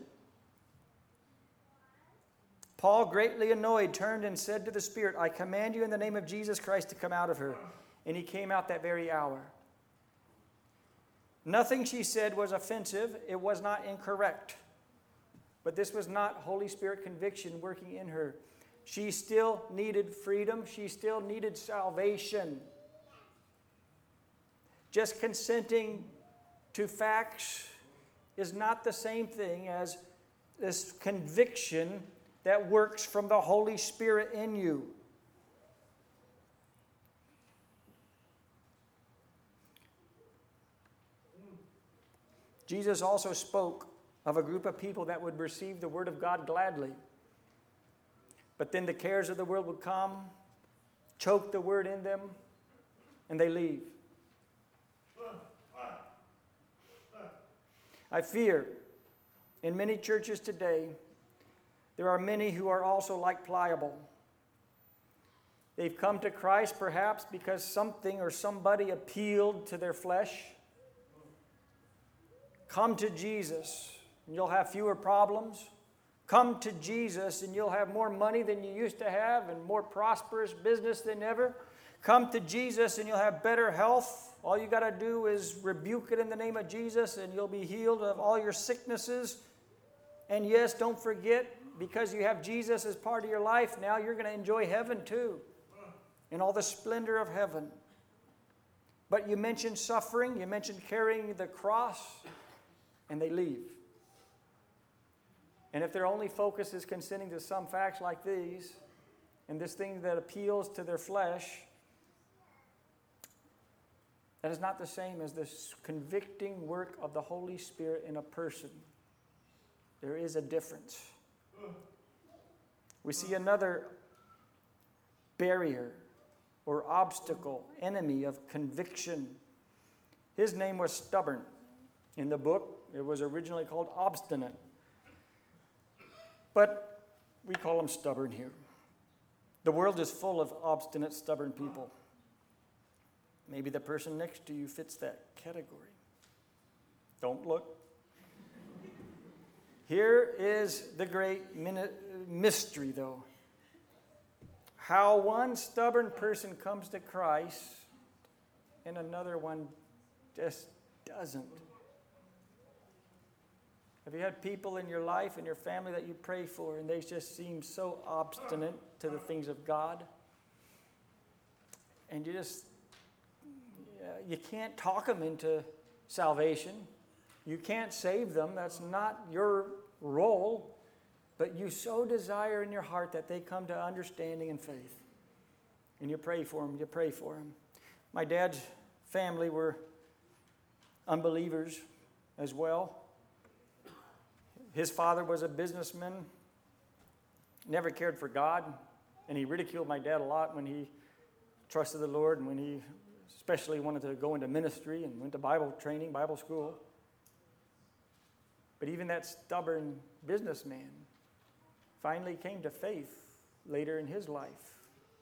Paul, greatly annoyed, turned and said to the spirit, "I command you in the name of Jesus Christ to come out of her." And he came out that very hour. Nothing she said was offensive. It was not incorrect. But this was not Holy Spirit conviction working in her. She still needed freedom. She still needed salvation. Just consenting to facts is not the same thing as this conviction that works from the Holy Spirit in you. Jesus also spoke of a group of people that would receive the Word of God gladly. But then the cares of the world would come, choke the Word in them, and they leave. I fear in many churches today, there are many who are also like Pliable. They've come to Christ perhaps because something or somebody appealed to their flesh. Come to Jesus and you'll have fewer problems. Come to Jesus and you'll have more money than you used to have and more prosperous business than ever. Come to Jesus and you'll have better health. All you got to do is rebuke it in the name of Jesus and you'll be healed of all your sicknesses. And yes, don't forget, because you have Jesus as part of your life, now you're going to enjoy heaven too, in all the splendor of heaven. But you mentioned suffering, you mentioned carrying the cross, and they leave. And if their only focus is consenting to some facts like these, and this thing that appeals to their flesh, that is not the same as this convicting work of the Holy Spirit in a person. There is a difference. We see another barrier or obstacle, enemy of conviction. His name was stubborn. In the book, it was originally called obstinate. But we call him stubborn here. The world is full of obstinate, stubborn people. Maybe the person next to you fits that category. Don't look. Here is the great mystery, though. How one stubborn person comes to Christ and another one just doesn't. Have you had people in your life and your family that you pray for and they just seem so obstinate to the things of God? And you just, you can't talk them into salvation. You can't save them. That's not your role. But you so desire in your heart that they come to understanding and faith. And you pray for them. You pray for them. My dad's family were unbelievers as well. His father was a businessman, never cared for God, and he ridiculed my dad a lot when he trusted the Lord and when he especially wanted to go into ministry and went to Bible training, Bible school. But even that stubborn businessman finally came to faith later in his life,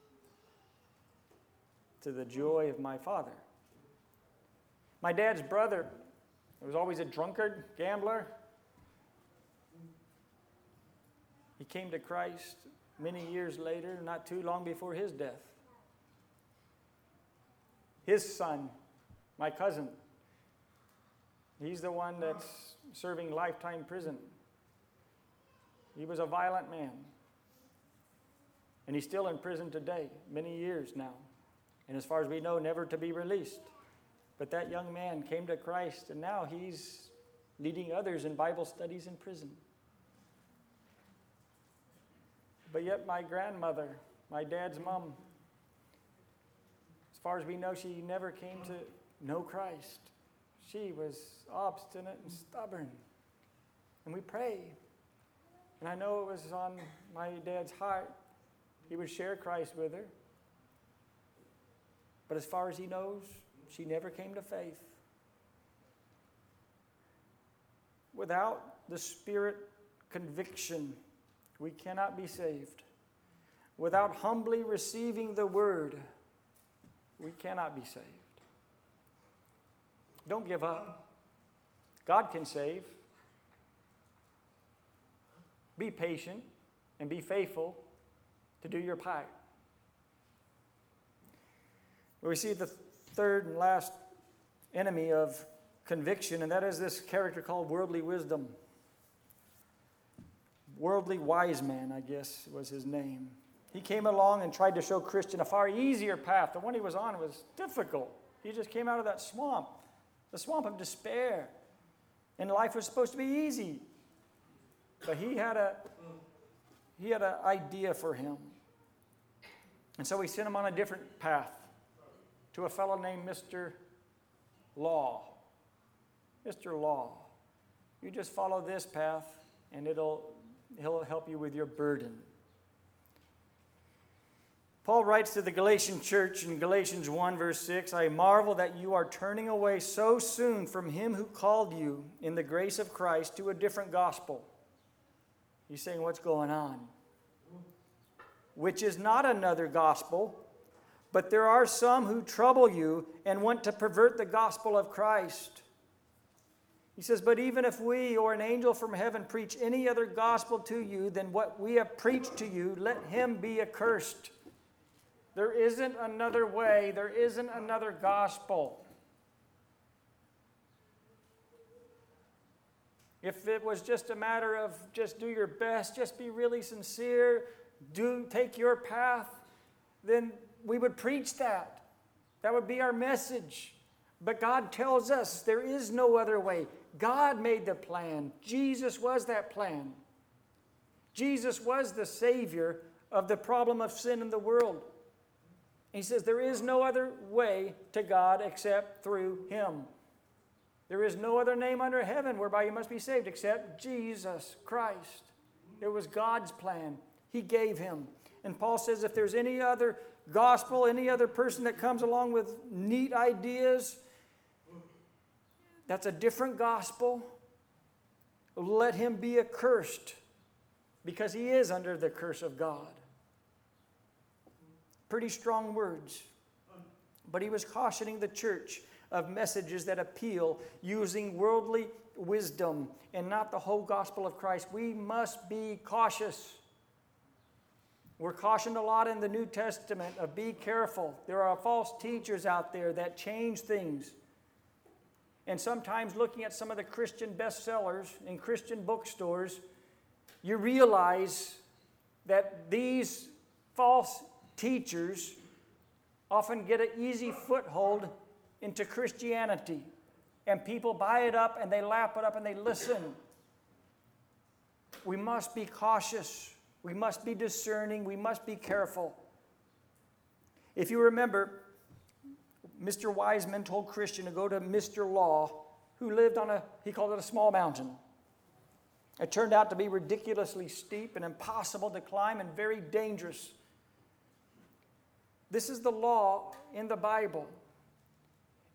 to the joy of my father. My dad's brother was always a drunkard, gambler. He came to Christ many years later, not too long before his death. His son, my cousin, he's the one that's serving lifetime prison. He was a violent man. And he's still in prison today, many years now. And as far as we know, never to be released. But that young man came to Christ, and now he's leading others in Bible studies in prison. But yet my grandmother, my dad's mom, as far as we know, she never came to know Christ. She was obstinate and stubborn. And we pray. And I know it was on my dad's heart. He would share Christ with her. But as far as he knows, she never came to faith. Without the Spirit conviction, we cannot be saved. Without humbly receiving the Word, we cannot be saved. Don't give up. God can save. Be patient and be faithful to do your part. We see the third and last enemy of conviction, and that is this character called worldly wisdom. Worldly wise man, I guess, was his name. He came along and tried to show Christian a far easier path. The one he was on was difficult. He just came out of that swamp, the swamp of despair. And life was supposed to be easy. But he had a he had an idea for him. And so he sent him on a different path to a fellow named Mister Law. Mister Law. You just follow this path and it'll he'll help you with your burden. Paul writes to the Galatian church in Galatians one, verse six, I marvel that you are turning away so soon from him who called you in the grace of Christ to a different gospel. He's saying, what's going on? Which is not another gospel, but there are some who trouble you and want to pervert the gospel of Christ. He says, but even if we or an angel from heaven preach any other gospel to you than what we have preached to you, let him be accursed. There isn't another way. There isn't another gospel. If it was just a matter of just do your best, just be really sincere, do take your path, then we would preach that. That would be our message. But God tells us there is no other way. God made the plan. Jesus was that plan. Jesus was the Savior of the problem of sin in the world. He says there is no other way to God except through him. There is no other name under heaven whereby you must be saved except Jesus Christ. It was God's plan. He gave him. And Paul says if there's any other gospel, any other person that comes along with neat ideas, that's a different gospel, let him be accursed, because he is under the curse of God. Pretty strong words. But he was cautioning the church of messages that appeal using worldly wisdom and not the whole gospel of Christ. We must be cautious. We're cautioned a lot in the New Testament of be careful. There are false teachers out there that change things. And sometimes looking at some of the Christian bestsellers in Christian bookstores, you realize that these false teachers often get an easy foothold into Christianity. And people buy it up and they lap it up and they listen. We must be cautious. We must be discerning. We must be careful. If you remember, Mister Wiseman told Christian to go to Mister Law, who lived on a, he called it a small mountain. It turned out to be ridiculously steep and impossible to climb and very dangerous. This is the law in the Bible.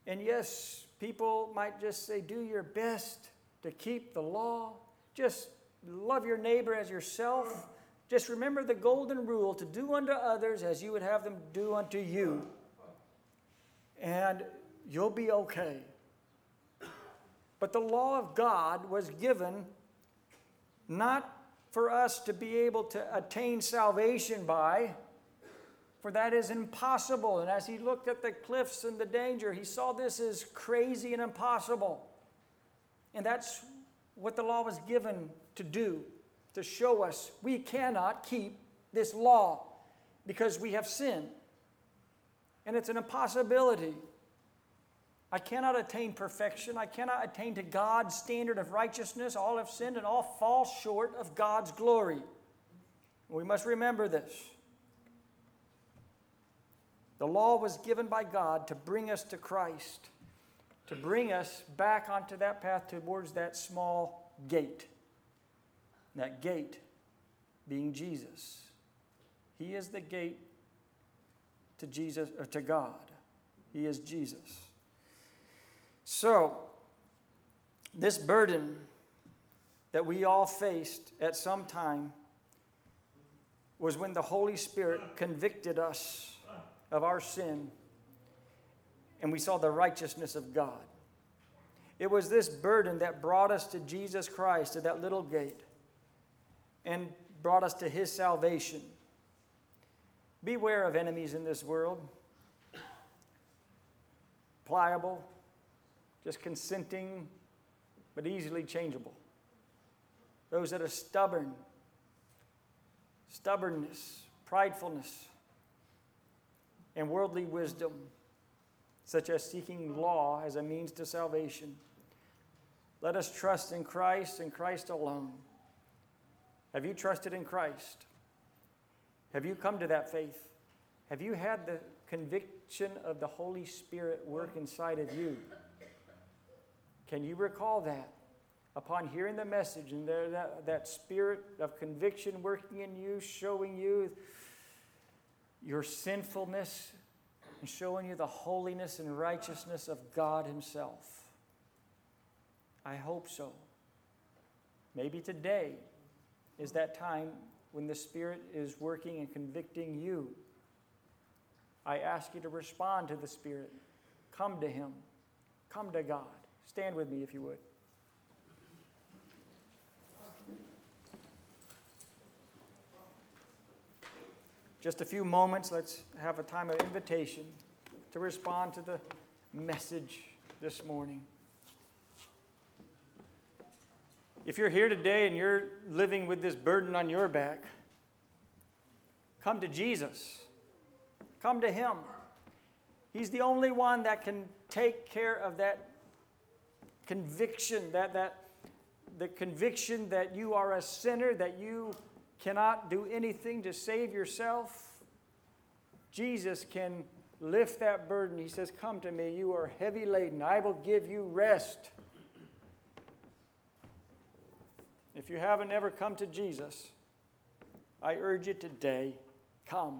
And yes, people might just say, do your best to keep the law. Just love your neighbor as yourself. Just remember the golden rule to do unto others as you would have them do unto you. And you'll be okay. But the law of God was given not for us to be able to attain salvation by, for that is impossible. And as he looked at the cliffs and the danger, he saw this as crazy and impossible. And that's what the law was given to do, to show us we cannot keep this law because we have sinned. And it's an impossibility. I cannot attain perfection. I cannot attain to God's standard of righteousness. All have sinned and all fall short of God's glory. We must remember this. The law was given by God to bring us to Christ, to bring us back onto that path towards that small gate. That gate being Jesus. He is the gate to Jesus, or to God. He is Jesus. So, this burden that we all faced at some time was when the Holy Spirit convicted us of our sin and we saw the righteousness of God. It was this burden that brought us to Jesus Christ, to that little gate, and brought us to His salvation. Beware of enemies in this world. Pliable, just consenting, but easily changeable. Those that are stubborn, stubbornness, pridefulness, and worldly wisdom, such as seeking law as a means to salvation. Let us trust in Christ and Christ alone. Have you trusted in Christ? Have you come to that faith? Have you had the conviction of the Holy Spirit work inside of you? Can you recall that upon hearing the message and there, that, that spirit of conviction working in you, showing you your sinfulness and showing you the holiness and righteousness of God Himself? I hope so. Maybe today is that time when the Spirit is working and convicting you. I ask you to respond to the Spirit. Come to Him. Come to God. Stand with me if you would. Just a few moments, let's have a time of invitation to respond to the message this morning. If you're here today and you're living with this burden on your back, come to Jesus. Come to Him. He's the only one that can take care of that conviction, that, that the conviction that you are a sinner, that you cannot do anything to save yourself. Jesus can lift that burden. He says, come to me, you are heavy laden. I will give you rest. If you haven't ever come to Jesus, I urge you today, come.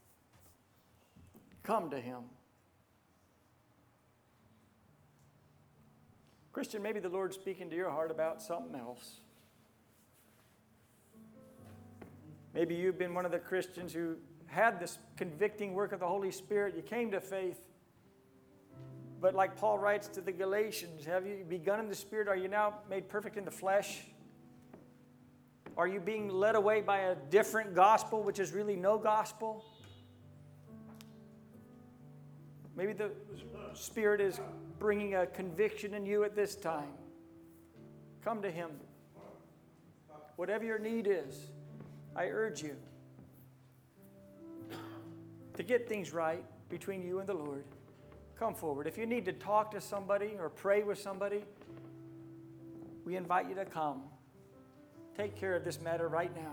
Come to Him. Christian, maybe the Lord's speaking to your heart about something else. Maybe you've been one of the Christians who had this convicting work of the Holy Spirit. You came to faith. But like Paul writes to the Galatians, have you begun in the Spirit? Are you now made perfect in the flesh? Are you being led away by a different gospel, which is really no gospel? Maybe the Spirit is bringing a conviction in you at this time. Come to Him. Whatever your need is, I urge you to get things right between you and the Lord. Come forward. If you need to talk to somebody or pray with somebody, we invite you to come. Take care of this matter right now.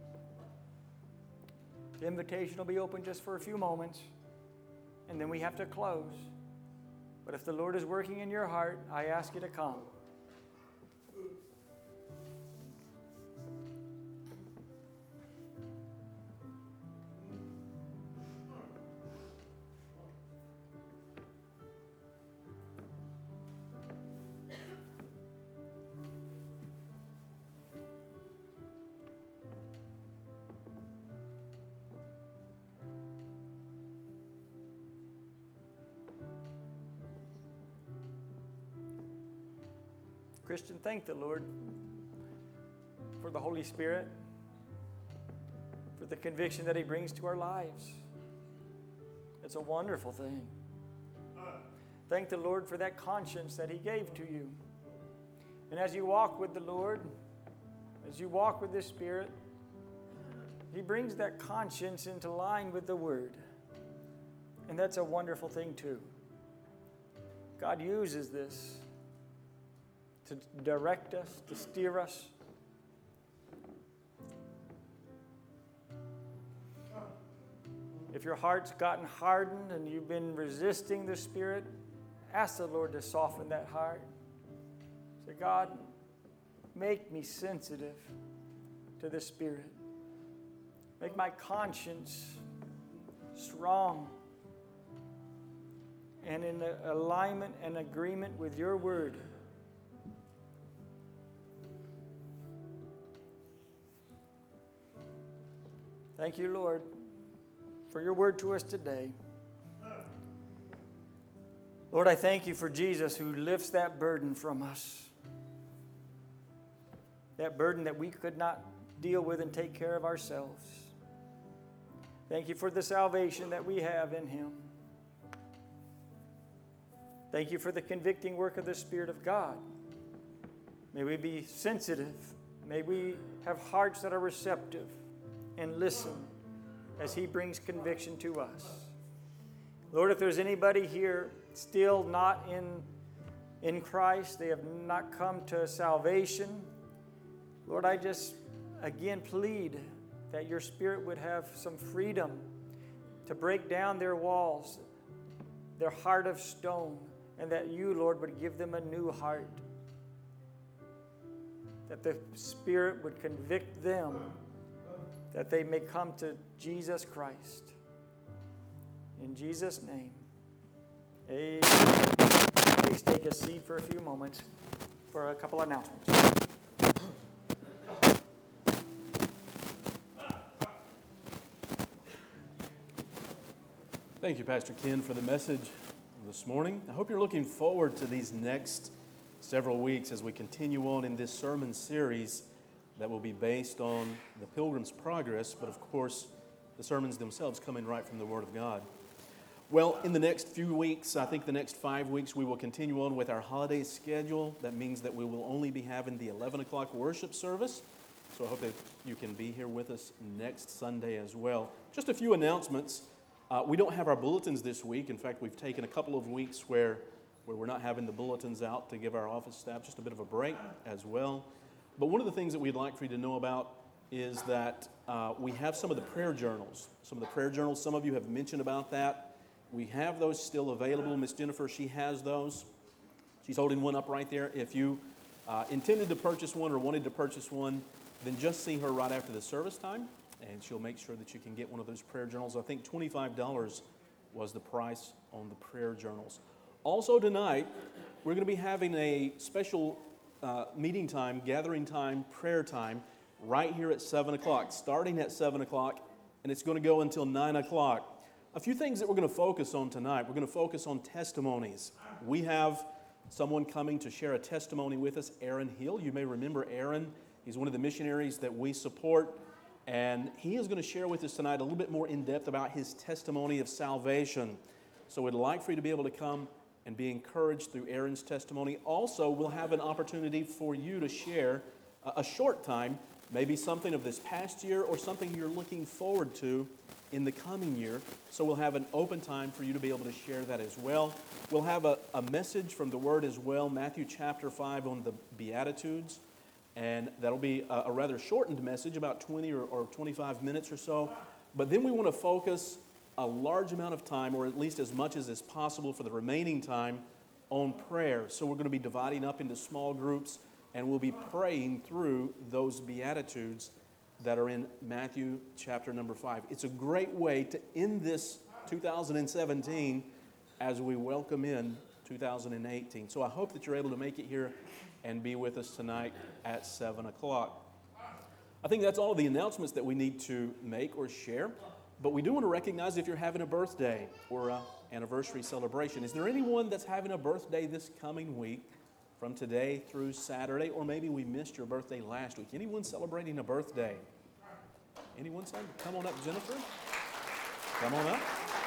The invitation will be open just for a few moments, and then we have to close. But if the Lord is working in your heart, I ask you to come. Christian, thank the Lord for the Holy Spirit, for the conviction that He brings to our lives. It's a wonderful thing. Thank the Lord for that conscience that He gave to you. And as you walk with the Lord, as you walk with the Spirit, He brings that conscience into line with the Word. And that's a wonderful thing too. God uses this to direct us, to steer us. If your heart's gotten hardened and you've been resisting the Spirit, ask the Lord to soften that heart. Say, God, make me sensitive to the Spirit. Make my conscience strong and in alignment and agreement with your word. Thank you, Lord, for your word to us today. Lord, I thank you for Jesus who lifts that burden from us. That burden that we could not deal with and take care of ourselves. Thank you for the salvation that we have in Him. Thank you for the convicting work of the Spirit of God. May we be sensitive. May we have hearts that are receptive and listen as He brings conviction to us. Lord, if there's anybody here still not in, in Christ, they have not come to salvation, Lord, I just again plead that your Spirit would have some freedom to break down their walls, their heart of stone, and that you, Lord, would give them a new heart. That the Spirit would convict them, that they may come to Jesus Christ. In Jesus' name, amen. Please take a seat for a few moments for a couple announcements. Thank you, Pastor Ken, for the message this morning. I hope you're looking forward to these next several weeks as we continue on in this sermon series that will be based on the Pilgrim's Progress, but of course, the sermons themselves coming right from the Word of God. Well, in the next few weeks, I think the next five weeks, we will continue on with our holiday schedule. That means that we will only be having the eleven o'clock worship service. So I hope that you can be here with us next Sunday as well. Just a few announcements. Uh, we don't have our bulletins this week. In fact, we've taken a couple of weeks where, where we're not having the bulletins out to give our office staff just a bit of a break as well. But one of the things that we'd like for you to know about is that uh, we have some of the prayer journals. Some of the prayer journals, some of you have mentioned about that. We have those still available. Miss Jennifer, she has those. She's holding one up right there. If you uh, intended to purchase one or wanted to purchase one, then just see her right after the service time, and she'll make sure that you can get one of those prayer journals. I think twenty-five dollars was the price on the prayer journals. Also tonight, we're going to be having a special uh, meeting time, gathering time, prayer time, right here at seven o'clock, starting at seven o'clock, and it's going to go until nine o'clock. A few things that we're going to focus on tonight. We're going to focus on testimonies. We have someone coming to share a testimony with us, Aaron Hill. You may remember Aaron. He's one of the missionaries that we support. And he is going to share with us tonight a little bit more in depth about his testimony of salvation. So we'd like for you to be able to come and be encouraged through Aaron's testimony. Also, we'll have an opportunity for you to share a, a short time, maybe something of this past year or something you're looking forward to in the coming year. So we'll have an open time for you to be able to share that as well. We'll have a, a message from the Word as well, Matthew chapter five on the Beatitudes. And that'll be a, a rather shortened message, about twenty or, or twenty-five minutes or so. But then we want to focus a large amount of time, or at least as much as is possible for the remaining time, on prayer. So we're going to be dividing up into small groups, and we'll be praying through those Beatitudes that are in Matthew chapter number five. It's a great way to end this two thousand seventeen as we welcome in two thousand eighteen. So I hope that you're able to make it here and be with us tonight at seven o'clock. I think that's all the announcements that we need to make or share. But we do want to recognize if you're having a birthday or an anniversary celebration. Is there anyone that's having a birthday this coming week from today through Saturday, or maybe we missed your birthday last week. Anyone celebrating a birthday? Anyone celebrating? Come on up, Jennifer. Come on up.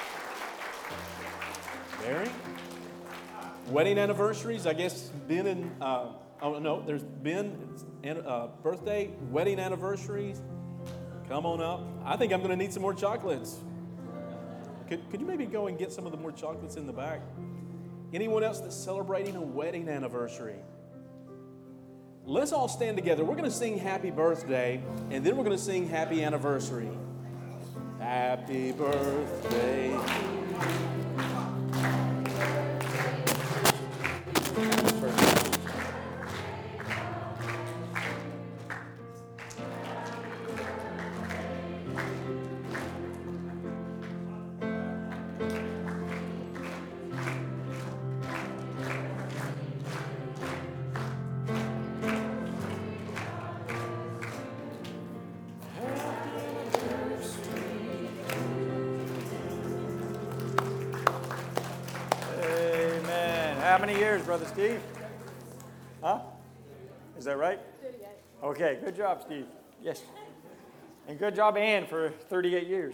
Barry. Wedding anniversaries, I guess Ben and, uh, oh no, there's Ben, uh, birthday, wedding anniversaries. Come on up. I think I'm going to need some more chocolates. Could, could you maybe go and get some of the more chocolates in the back? Anyone else that's celebrating a wedding anniversary? Let's all stand together. We're going to sing happy birthday, and then we're going to sing happy anniversary. Happy birthday. How many years, Brother Steve? Huh? Is that right? thirty-eight. Okay, good job, Steve. Yes. And good job, Ann, for thirty-eight years.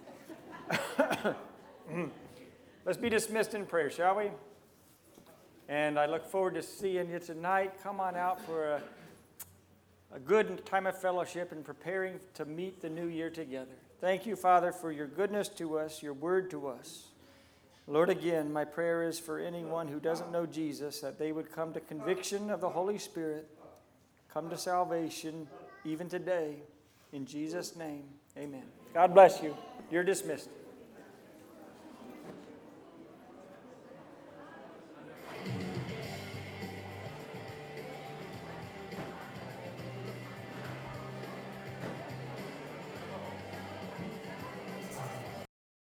Let's be dismissed in prayer, shall we? And I look forward to seeing you tonight. Come on out for a, a good time of fellowship and preparing to meet the new year together. Thank you, Father, for your goodness to us, your word to us. Lord, again, my prayer is for anyone who doesn't know Jesus, that they would come to conviction of the Holy Spirit, come to salvation even today. In Jesus' name, amen. God bless you. You're dismissed.